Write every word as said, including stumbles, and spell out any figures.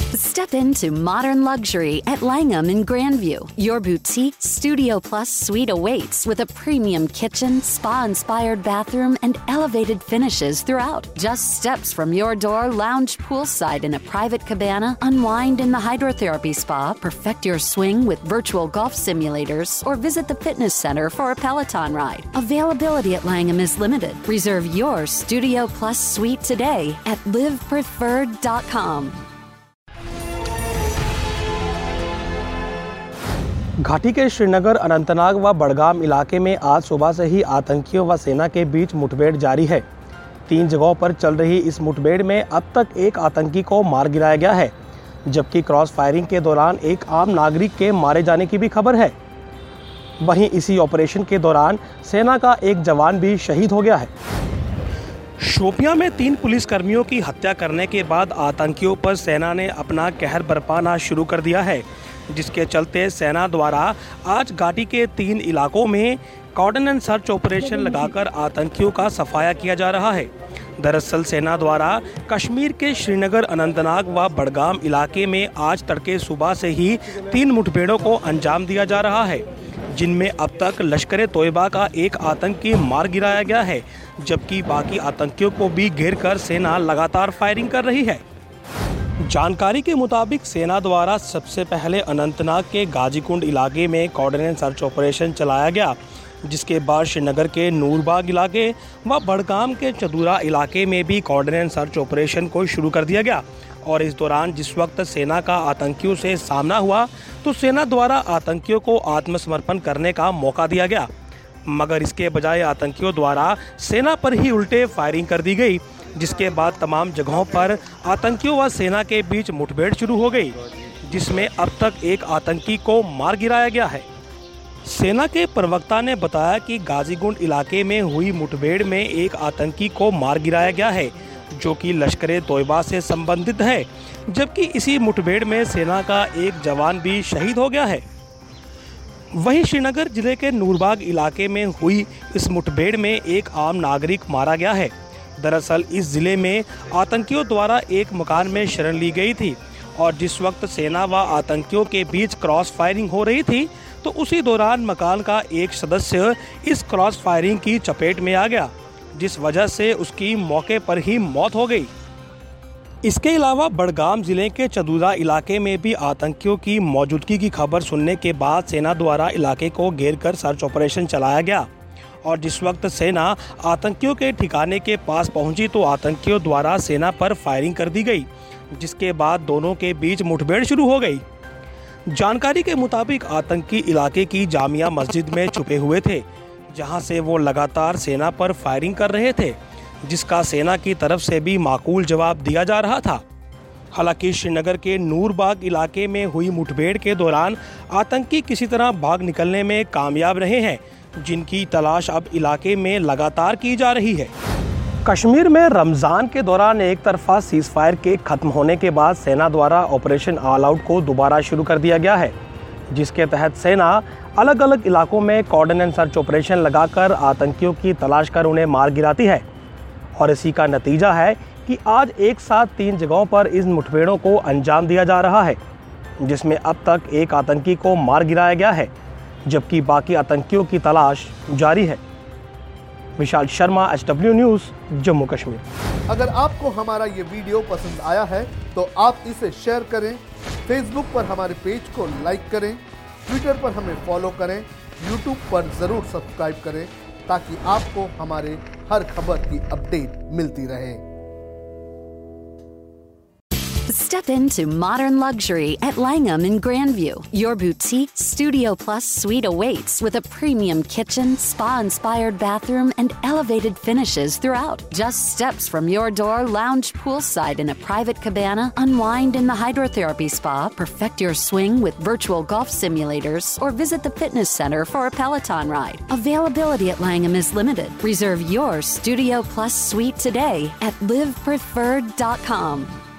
Step into modern luxury at Langham in Grandview. Your boutique Studio Plus suite awaits with a premium kitchen, spa-inspired bathroom, and elevated finishes throughout. Just steps from your door, lounge poolside in a private cabana, unwind in the hydrotherapy spa, perfect your swing with virtual golf simulators, or visit the fitness center for a Peloton ride. Availability at Langham is limited. Reserve your Studio Plus suite today at live preferred dot com. घाटी के श्रीनगर, अनंतनाग व बड़गाम इलाके में आज सुबह से ही आतंकियों व सेना के बीच मुठभेड़ जारी है। तीन जगहों पर चल रही इस मुठभेड़ में अब तक एक आतंकी को मार गिराया गया है, जबकि क्रॉस फायरिंग के दौरान एक आम नागरिक के मारे जाने की भी खबर है। वहीं इसी ऑपरेशन के दौरान सेना का एक जवान भी शहीद हो गया है। शोपियां में तीन पुलिसकर्मियों की हत्या करने के बाद आतंकियों पर सेना ने अपना कहर बरपाना शुरू कर दिया है, जिसके चलते सेना द्वारा आज घाटी के तीन इलाकों में कॉर्डन एंड सर्च ऑपरेशन लगाकर आतंकियों का सफाया किया जा रहा है। दरअसल सेना द्वारा कश्मीर के श्रीनगर, अनंतनाग व बड़गाम इलाके में आज तड़के सुबह से ही तीन मुठभेड़ों को अंजाम दिया जा रहा है, जिनमें अब तक लश्कर तोयबा का एक आतंकी मार गिराया गया है, जबकि बाकी आतंकियों को भी घेरकर सेना लगातार फायरिंग कर रही है। जानकारी के मुताबिक सेना द्वारा सबसे पहले अनंतनाग के गाजीकुंड इलाके में कॉर्डन एंड सर्च ऑपरेशन चलाया गया, जिसके बाद श्रीनगर के नूरबाग इलाके व बड़गाम के चदूरा इलाके में भी कॉर्डन एंड सर्च ऑपरेशन को शुरू कर दिया गया। और इस दौरान जिस वक्त सेना का आतंकियों से सामना हुआ तो सेना द्वारा आतंकियों को आत्मसमर्पण करने का मौका दिया गया, मगर इसके बजाय आतंकियों द्वारा सेना पर ही उल्टे फायरिंग कर दी गई, जिसके बाद तमाम जगहों पर आतंकियों व सेना के बीच मुठभेड़ शुरू हो गई, जिसमें अब तक एक आतंकी को मार गिराया गया है। सेना के प्रवक्ता ने बताया कि गाजीकुंड इलाके में हुई मुठभेड़ में एक आतंकी को मार गिराया गया है, जो कि लश्कर तोयबा से संबंधित है, जबकि इसी मुठभेड़ में सेना का एक जवान भी शहीद हो गया है। वहीं श्रीनगर जिले के नूरबाग इलाके में हुई इस मुठभेड़ में एक आम नागरिक मारा गया है। दरअसल इस जिले में आतंकियों द्वारा एक मकान में शरण ली गई थी और जिस वक्त सेना व आतंकियों के बीच क्रॉस फायरिंग हो रही थी तो उसी दौरान मकान का एक सदस्य इस क्रॉस फायरिंग की चपेट में आ गया, जिस वजह से उसकी मौके पर ही मौत हो गई। इसके अलावा बड़गाम जिले के चदूरा इलाके में भी आतंकियों की मौजूदगी की खबर सुनने के बाद सेना द्वारा इलाके को घेरकर सर्च ऑपरेशन चलाया गया और जिस वक्त सेना आतंकियों के ठिकाने के पास पहुंची तो आतंकियों द्वारा सेना पर फायरिंग कर दी गई, जिसके बाद दोनों के बीच मुठभेड़ शुरू हो गई। जानकारी के मुताबिक आतंकी इलाके की जामिया मस्जिद में छुपे हुए थे, जहां से वो लगातार सेना पर फायरिंग कर रहे थे, जिसका सेना की तरफ से भी माकूल जवाब दिया जा रहा था। हालांकि श्रीनगर के नूरबाग इलाके में हुई मुठभेड़ के दौरान आतंकी किसी तरह भाग निकलने में कामयाब रहे हैं, जिनकी तलाश अब इलाके में लगातार की जा रही है। कश्मीर में रमज़ान के दौरान एक तरफा सीज़ फायर के खत्म होने के बाद सेना द्वारा ऑपरेशन ऑल आउट को दोबारा शुरू कर दिया गया है, जिसके तहत सेना अलग अलग इलाकों में कॉर्डन एंड सर्च ऑपरेशन लगाकर आतंकियों की तलाश कर उन्हें मार गिराती है। और इसी का नतीजा है कि आज एक साथ तीन जगहों पर इन मुठभेड़ों को अंजाम दिया जा रहा है, जिसमें अब तक एक आतंकी को मार गिराया गया है, जबकि बाकी आतंकियों की तलाश जारी है। Vishal Sharma, H W news, Jammu Kashmir. अगर आपको हमारा ये वीडियो पसंद आया है तो आप इसे शेयर करें, फेसबुक पर हमारे पेज को लाइक करें, ट्विटर पर हमें फॉलो करें, यूट्यूब पर ज़रूर सब्सक्राइब करें ताकि आपको हमारे हर खबर की अपडेट मिलती रहे। Step into modern luxury at Langham in Grandview. Your boutique Studio Plus suite awaits with a premium kitchen, spa-inspired bathroom, and elevated finishes throughout. Just steps from your door, lounge poolside in a private cabana, unwind in the hydrotherapy spa, perfect your swing with virtual golf simulators, or visit the fitness center for a Peloton ride. Availability at Langham is limited. Reserve your Studio Plus suite today at live preferred dot com.